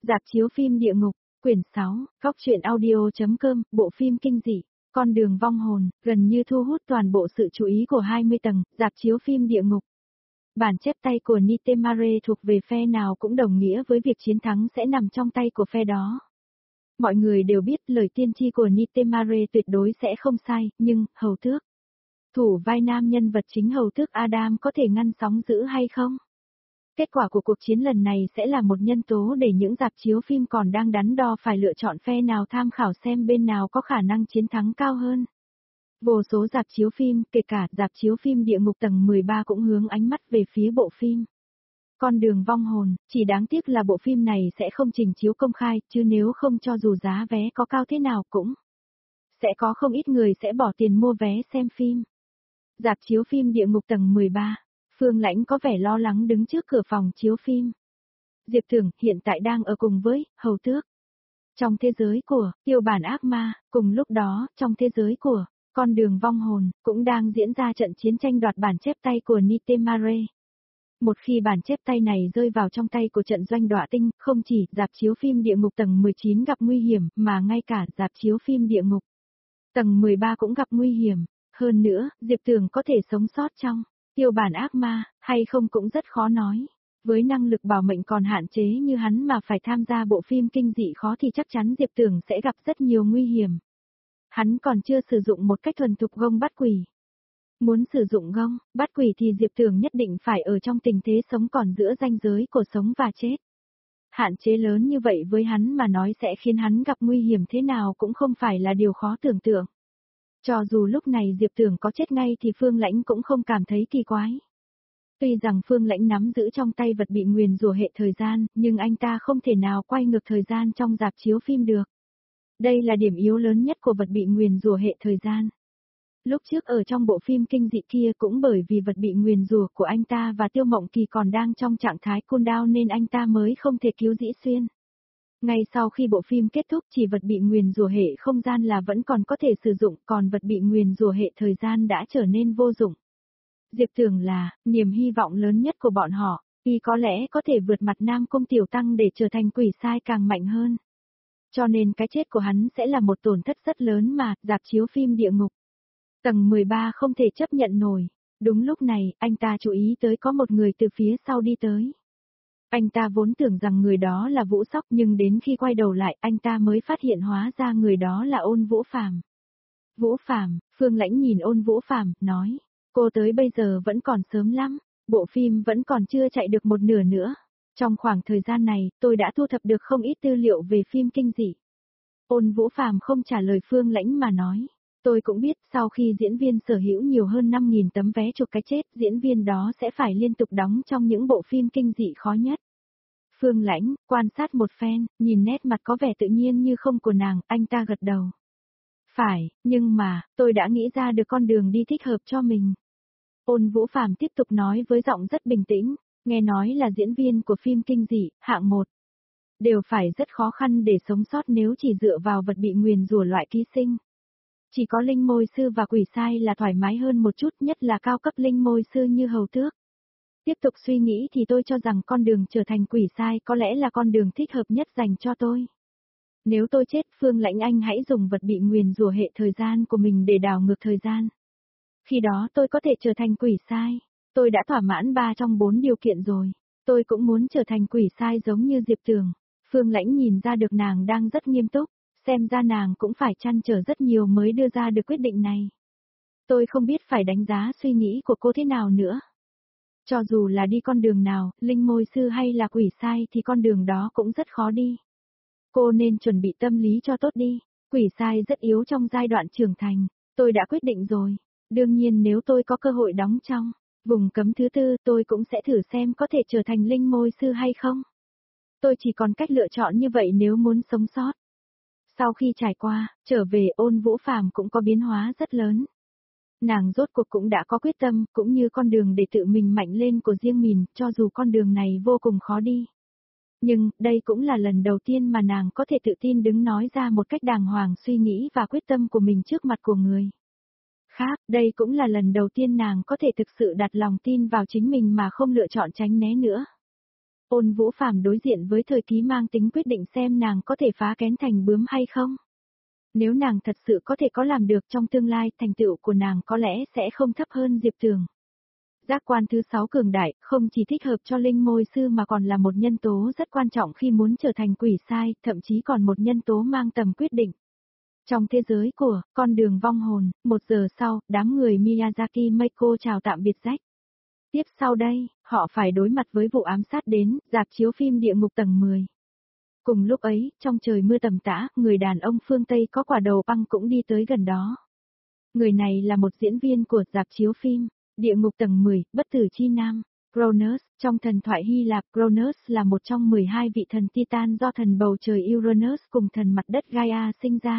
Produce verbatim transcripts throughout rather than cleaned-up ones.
Rạp chiếu phim Địa Ngục, quyển sáu, góc truyện audio.com, bộ phim kinh dị, Con đường vong hồn, gần như thu hút toàn bộ sự chú ý của hai mươi tầng, rạp chiếu phim Địa Ngục. Bản chép tay của Nitemare thuộc về phe nào cũng đồng nghĩa với việc chiến thắng sẽ nằm trong tay của phe đó. Mọi người đều biết lời tiên tri của Nitemare tuyệt đối sẽ không sai, nhưng, hầu tước. Thủ vai nam nhân vật chính hầu tước Adam có thể ngăn sóng dữ hay không? Kết quả của cuộc chiến lần này sẽ là một nhân tố để những rạp chiếu phim còn đang đắn đo phải lựa chọn phe nào tham khảo xem bên nào có khả năng chiến thắng cao hơn. Vô số rạp chiếu phim, kể cả rạp chiếu phim Địa Ngục tầng mười ba cũng hướng ánh mắt về phía bộ phim Con đường vong hồn, chỉ đáng tiếc là bộ phim này sẽ không trình chiếu công khai, chứ nếu không cho dù giá vé có cao thế nào cũng sẽ có không ít người sẽ bỏ tiền mua vé xem phim. Rạp chiếu phim Địa Ngục tầng mười ba, Phương Lãnh có vẻ lo lắng đứng trước cửa phòng chiếu phim. Diệp Tưởng hiện tại đang ở cùng với hầu tước. Trong thế giới của Tiêu Bản Ác Ma, cùng lúc đó, trong thế giới của Con đường vong hồn, cũng đang diễn ra trận chiến tranh đoạt bản chép tay của Nitemare. Một khi bản chép tay này rơi vào trong tay của trận doanh đọa tinh, không chỉ rạp chiếu phim Địa Ngục tầng mười chín gặp nguy hiểm, mà ngay cả rạp chiếu phim Địa Ngục tầng mười ba cũng gặp nguy hiểm. Hơn nữa, Diệp Tưởng có thể sống sót trong Tiêu Bản Ác Ma, hay không cũng rất khó nói. Với năng lực bảo mệnh còn hạn chế như hắn mà phải tham gia bộ phim kinh dị khó thì chắc chắn Diệp Tưởng sẽ gặp rất nhiều nguy hiểm. Hắn còn chưa sử dụng một cách thuần thục gông bắt quỷ. Muốn sử dụng gông, bắt quỷ thì Diệp Tưởng nhất định phải ở trong tình thế sống còn giữa ranh giới của sống và chết. Hạn chế lớn như vậy với hắn mà nói sẽ khiến hắn gặp nguy hiểm thế nào cũng không phải là điều khó tưởng tượng. Cho dù lúc này Diệp Tưởng có chết ngay thì Phương Lãnh cũng không cảm thấy kỳ quái. Tuy rằng Phương Lãnh nắm giữ trong tay vật bị nguyền rủa hệ thời gian, nhưng anh ta không thể nào quay ngược thời gian trong rạp chiếu phim được. Đây là điểm yếu lớn nhất của vật bị nguyền rủa hệ thời gian. Lúc trước ở trong bộ phim kinh dị kia cũng bởi vì vật bị nguyền rủa của anh ta và Tiêu Mộng Kỳ còn đang trong trạng thái cooldown nên anh ta mới không thể cứu Dĩ Xuyên. Ngay sau khi bộ phim kết thúc chỉ vật bị nguyền rủa hệ không gian là vẫn còn có thể sử dụng, còn vật bị nguyền rủa hệ thời gian đã trở nên vô dụng. Diệp Tưởng là niềm hy vọng lớn nhất của bọn họ, y có lẽ có thể vượt mặt Nam Cung Tiểu Tăng để trở thành quỷ sai càng mạnh hơn. Cho nên cái chết của hắn sẽ là một tổn thất rất lớn mà, rạp chiếu phim Địa Ngục tầng mười ba không thể chấp nhận nổi. Đúng lúc này, anh ta chú ý tới có một người từ phía sau đi tới. Anh ta vốn tưởng rằng người đó là Vũ Sóc nhưng đến khi quay đầu lại anh ta mới phát hiện hóa ra người đó là Ôn Vũ Phàm. Vũ Phàm, Phương Lãnh nhìn Ôn Vũ Phàm, nói, cô tới bây giờ vẫn còn sớm lắm, bộ phim vẫn còn chưa chạy được một nửa nữa. Trong khoảng thời gian này, tôi đã thu thập được không ít tư liệu về phim kinh dị. Ôn Vũ Phàm không trả lời Phương Lãnh mà nói, tôi cũng biết sau khi diễn viên sở hữu nhiều hơn năm nghìn tấm vé chụp cái chết, diễn viên đó sẽ phải liên tục đóng trong những bộ phim kinh dị khó nhất. Phương Lãnh, quan sát một phen, nhìn nét mặt có vẻ tự nhiên như không của nàng, anh ta gật đầu. Phải, nhưng mà, tôi đã nghĩ ra được con đường đi thích hợp cho mình. Ôn Vũ Phàm tiếp tục nói với giọng rất bình tĩnh, nghe nói là diễn viên của phim kinh dị, hạng một. Đều phải rất khó khăn để sống sót nếu chỉ dựa vào vật bị nguyền rủa loại ký sinh. Chỉ có linh môi sư và quỷ sai là thoải mái hơn một chút, nhất là cao cấp linh môi sư như hầu tước. Tiếp tục suy nghĩ thì tôi cho rằng con đường trở thành quỷ sai có lẽ là con đường thích hợp nhất dành cho tôi. Nếu tôi chết, Phương Lãnh anh hãy dùng vật bị nguyền rủa hệ thời gian của mình để đảo ngược thời gian. Khi đó tôi có thể trở thành quỷ sai. Tôi đã thỏa mãn ba trong bốn điều kiện rồi. Tôi cũng muốn trở thành quỷ sai giống như Diệp Tưởng. Phương Lãnh nhìn ra được nàng đang rất nghiêm túc, xem ra nàng cũng phải trăn trở rất nhiều mới đưa ra được quyết định này. Tôi không biết phải đánh giá suy nghĩ của cô thế nào nữa. Cho dù là đi con đường nào, linh môi sư hay là quỷ sai thì con đường đó cũng rất khó đi. Cô nên chuẩn bị tâm lý cho tốt đi. Quỷ sai rất yếu trong giai đoạn trưởng thành. Tôi đã quyết định rồi. Đương nhiên nếu tôi có cơ hội đóng trong vùng cấm thứ tư tôi cũng sẽ thử xem có thể trở thành linh môi sư hay không. Tôi chỉ còn cách lựa chọn như vậy nếu muốn sống sót. Sau khi trải qua, trở về Ôn Vũ Phàm cũng có biến hóa rất lớn. Nàng rốt cuộc cũng đã có quyết tâm, cũng như con đường để tự mình mạnh lên của riêng mình, cho dù con đường này vô cùng khó đi. Nhưng, đây cũng là lần đầu tiên mà nàng có thể tự tin đứng nói ra một cách đàng hoàng suy nghĩ và quyết tâm của mình trước mặt của người khác. Đây cũng là lần đầu tiên nàng có thể thực sự đặt lòng tin vào chính mình mà không lựa chọn tránh né nữa. Ôn Vũ Phàm đối diện với thời kỳ mang tính quyết định xem nàng có thể phá kén thành bướm hay không. Nếu nàng thật sự có thể có làm được trong tương lai, thành tựu của nàng có lẽ sẽ không thấp hơn Diệp Tường. Giác quan thứ sáu cường đại, không chỉ thích hợp cho linh môi sư mà còn là một nhân tố rất quan trọng khi muốn trở thành quỷ sai, thậm chí còn một nhân tố mang tầm quyết định. Trong thế giới của con đường vong hồn, một giờ sau, đám người Miyazaki Meiko chào tạm biệt rách. Tiếp sau đây, họ phải đối mặt với vụ ám sát đến rạp chiếu phim Địa Ngục tầng mười. Cùng lúc ấy, trong trời mưa tầm tã, người đàn ông phương Tây có quả đầu băng cũng đi tới gần đó. Người này là một diễn viên của rạp chiếu phim Địa Ngục tầng mười, Bất tử chi nam, Cronus. Trong thần thoại Hy Lạp, Cronus là một trong mười hai vị thần Titan do thần bầu trời Uranus cùng thần mặt đất Gaia sinh ra.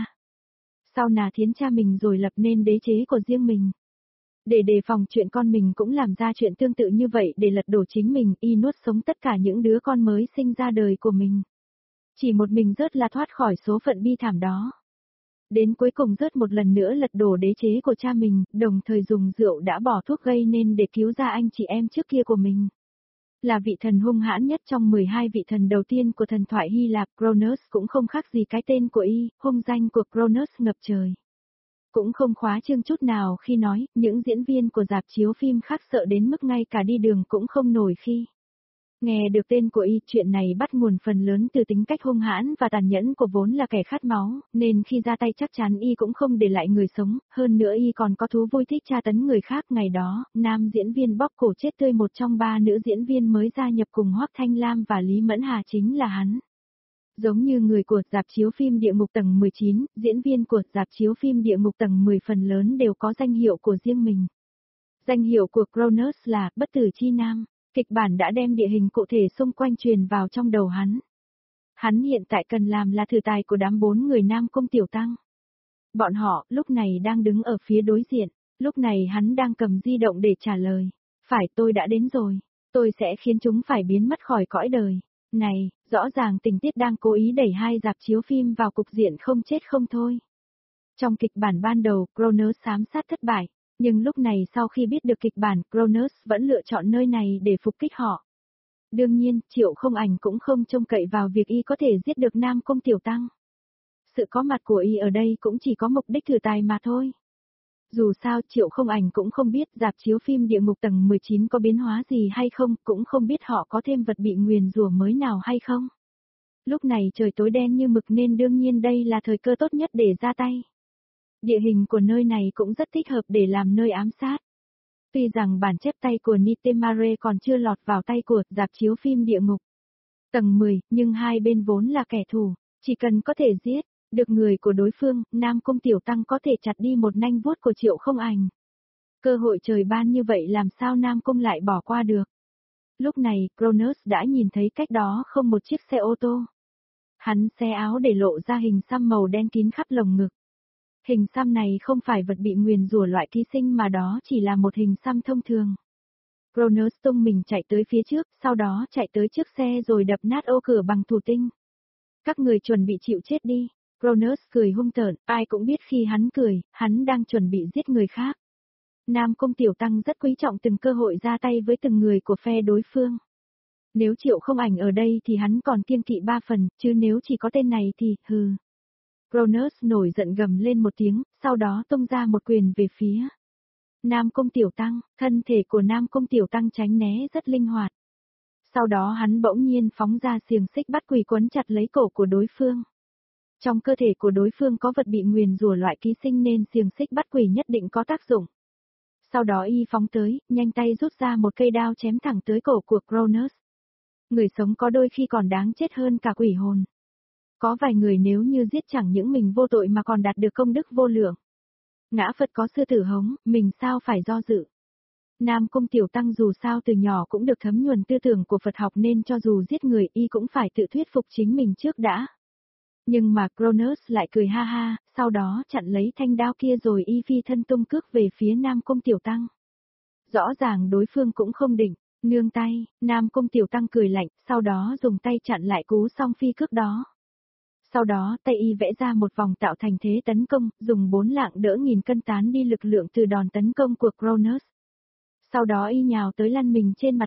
Sau nà thiến cha mình rồi lập nên đế chế của riêng mình. Để đề phòng chuyện con mình cũng làm ra chuyện tương tự như vậy để lật đổ chính mình, y nuốt sống tất cả những đứa con mới sinh ra đời của mình. Chỉ một mình rớt là thoát khỏi số phận bi thảm đó. Đến cuối cùng rớt một lần nữa lật đổ đế chế của cha mình, đồng thời dùng rượu đã bỏ thuốc gây nên để cứu ra anh chị em trước kia của mình. Là vị thần hung hãn nhất trong mười hai vị thần đầu tiên của thần thoại Hy Lạp, Cronus cũng không khác gì cái tên của y, hung danh của Cronus ngập trời. Cũng không khóa trương chút nào khi nói, những diễn viên của rạp chiếu phim khác sợ đến mức ngay cả đi đường cũng không nổi khi nghe được tên của y. Chuyện này bắt nguồn phần lớn từ tính cách hung hãn và tàn nhẫn của vốn là kẻ khát máu, nên khi ra tay chắc chắn y cũng không để lại người sống, hơn nữa y còn có thú vui thích tra tấn người khác. Ngày đó, nam diễn viên bóp cổ chết tươi một trong ba nữ diễn viên mới gia nhập cùng Hoắc Thanh Lam và Lý Mẫn Hà chính là hắn. Giống như người của rạp chiếu phim Địa Ngục tầng mười chín, diễn viên của rạp chiếu phim Địa Ngục tầng mười phần lớn đều có danh hiệu của riêng mình. Danh hiệu của Cronus là Bất tử chi nam. Kịch bản đã đem địa hình cụ thể xung quanh truyền vào trong đầu hắn. Hắn hiện tại cần làm là thử tài của đám bốn người Nam Cung Tiểu Tăng. Bọn họ, lúc này đang đứng ở phía đối diện, lúc này hắn đang cầm di động để trả lời. Phải, tôi đã đến rồi, tôi sẽ khiến chúng phải biến mất khỏi cõi đời. Này, rõ ràng tình tiết đang cố ý đẩy hai rạp chiếu phim vào cục diện không chết không thôi. Trong kịch bản ban đầu, Cronus ám sát thất bại. Nhưng lúc này sau khi biết được kịch bản, Cronus vẫn lựa chọn nơi này để phục kích họ. Đương nhiên, Triệu Không Ảnh cũng không trông cậy vào việc y có thể giết được Nam Cung Tiểu Tăng. Sự có mặt của y ở đây cũng chỉ có mục đích thử tài mà thôi. Dù sao Triệu Không Ảnh cũng không biết rạp chiếu phim Địa Ngục tầng mười chín có biến hóa gì hay không, cũng không biết họ có thêm vật bị nguyền rủa mới nào hay không. Lúc này trời tối đen như mực nên đương nhiên đây là thời cơ tốt nhất để ra tay. Địa hình của nơi này cũng rất thích hợp để làm nơi ám sát. Tuy rằng bản chép tay của Nitemare còn chưa lọt vào tay của rạp chiếu phim Địa Ngục tầng mười, nhưng hai bên vốn là kẻ thù, chỉ cần có thể giết được người của đối phương, Nam Cung Tiểu Tăng có thể chặt đi một nanh vuốt của Triệu Không Ảnh. Cơ hội trời ban như vậy làm sao Nam Cung lại bỏ qua được. Lúc này, Cronus đã nhìn thấy cách đó không một chiếc xe ô tô. Hắn xé áo để lộ ra hình xăm màu đen kín khắp lồng ngực. Hình xăm này không phải vật bị nguyền rủa loại ký sinh mà đó chỉ là một hình xăm thông thường. Cronus tung mình chạy tới phía trước, sau đó chạy tới trước xe rồi đập nát ô cửa bằng thủy tinh. Các người chuẩn bị chịu chết đi. Cronus cười hung tợn, ai cũng biết khi hắn cười, hắn đang chuẩn bị giết người khác. Nam Cung Tiểu Tăng rất quý trọng từng cơ hội ra tay với từng người của phe đối phương. Nếu Triệu Không Ảnh ở đây thì hắn còn kiêng kỵ ba phần, chứ nếu chỉ có tên này thì, hừ. Cronus nổi giận gầm lên một tiếng, sau đó tung ra một quyền về phía Nam Cung Tiểu Tăng. Thân thể của Nam Cung Tiểu Tăng tránh né rất linh hoạt. Sau đó hắn bỗng nhiên phóng ra xiềng xích bắt quỷ quấn chặt lấy cổ của đối phương. Trong cơ thể của đối phương có vật bị nguyền rủa loại ký sinh nên xiềng xích bắt quỷ nhất định có tác dụng. Sau đó y phóng tới, nhanh tay rút ra một cây đao chém thẳng tới cổ của Cronus. Người sống có đôi khi còn đáng chết hơn cả quỷ hồn. Có vài người nếu như giết chẳng những mình vô tội mà còn đạt được công đức vô lượng. Ngã Phật có sư tử hống, mình sao phải do dự. Nam Cung Tiểu Tăng dù sao từ nhỏ cũng được thấm nhuần tư tưởng của Phật học nên cho dù giết người y cũng phải tự thuyết phục chính mình trước đã. Nhưng mà Cronus lại cười ha ha, sau đó chặn lấy thanh đao kia rồi y phi thân tung cước về phía Nam Cung Tiểu Tăng. Rõ ràng đối phương cũng không định nương tay, Nam Cung Tiểu Tăng cười lạnh, sau đó dùng tay chặn lại cú song phi cước đó. Sau đó tay y vẽ ra một vòng tạo thành thế tấn công, dùng bốn lạng đỡ nghìn cân tán đi lực lượng từ đòn tấn công của Cronus. Sau đó y nhào tới lăn mình trên mặt đất,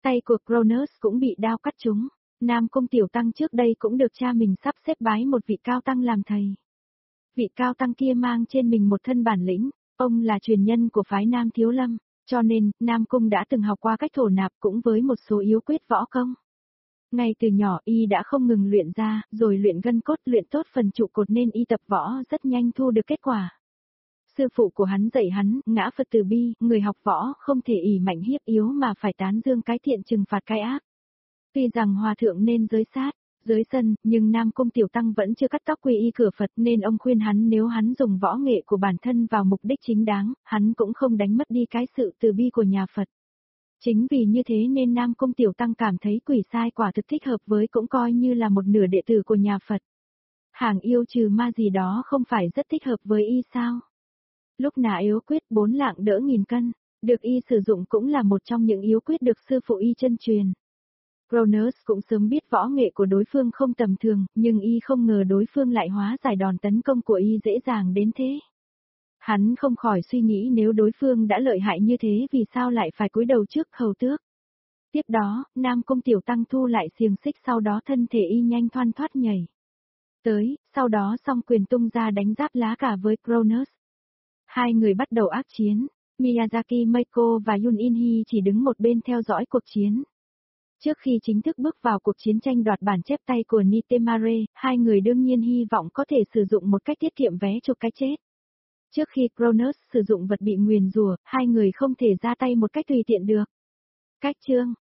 Tay của Cronus cũng bị đao cắt trúng. Nam Cung Tiểu Tăng trước đây cũng được cha mình sắp xếp bái một vị cao tăng làm thầy. Vị cao tăng kia mang trên mình một thân bản lĩnh, ông là truyền nhân của phái Nam Thiếu Lâm, cho nên Nam Cung đã từng học qua cách thổ nạp cũng với một số yếu quyết võ công. Ngay từ nhỏ y đã không ngừng luyện ra, rồi luyện gân cốt, luyện tốt phần trụ cột nên y tập võ rất nhanh thu được kết quả. Sư phụ của hắn dạy hắn, ngã Phật từ bi, người học võ không thể ỷ mạnh hiếp yếu mà phải tán dương cái thiện trừng phạt cái ác. Tuy rằng hòa thượng nên giới sát, giới sân, nhưng Nam Cung Tiểu Tăng vẫn chưa cắt tóc quy y cửa Phật nên ông khuyên hắn nếu hắn dùng võ nghệ của bản thân vào mục đích chính đáng, hắn cũng không đánh mất đi cái sự từ bi của nhà Phật. Chính vì như thế nên Nam Cung Tiểu Tăng cảm thấy quỷ sai quả thực thích hợp với cũng coi như là một nửa đệ tử của nhà Phật. Hàng yêu trừ ma gì đó không phải rất thích hợp với y sao? Lúc nã yếu quyết bốn lạng đỡ nghìn cân, được y sử dụng cũng là một trong những yếu quyết được sư phụ y chân truyền. Cronus cũng sớm biết võ nghệ của đối phương không tầm thường, nhưng y không ngờ đối phương lại hóa giải đòn tấn công của y dễ dàng đến thế. Hắn không khỏi suy nghĩ nếu đối phương đã lợi hại như thế vì sao lại phải cúi đầu trước hầu tước. Tiếp đó, Nam Cung Tiểu Tăng thu lại xiềng xích sau đó thân thể y nhanh thoăn thoắt nhảy tới, sau đó song quyền tung ra đánh giáp lá cả với Cronus. Hai người bắt đầu ác chiến, Miyazaki Meiko và Yun In-hee chỉ đứng một bên theo dõi cuộc chiến. Trước khi chính thức bước vào cuộc chiến tranh đoạt bản chép tay của Nitemare, hai người đương nhiên hy vọng có thể sử dụng một cách tiết kiệm vé chụp cái chết. Trước khi Cronus sử dụng vật bị nguyền rủa, hai người không thể ra tay một cách tùy tiện được. Cách chương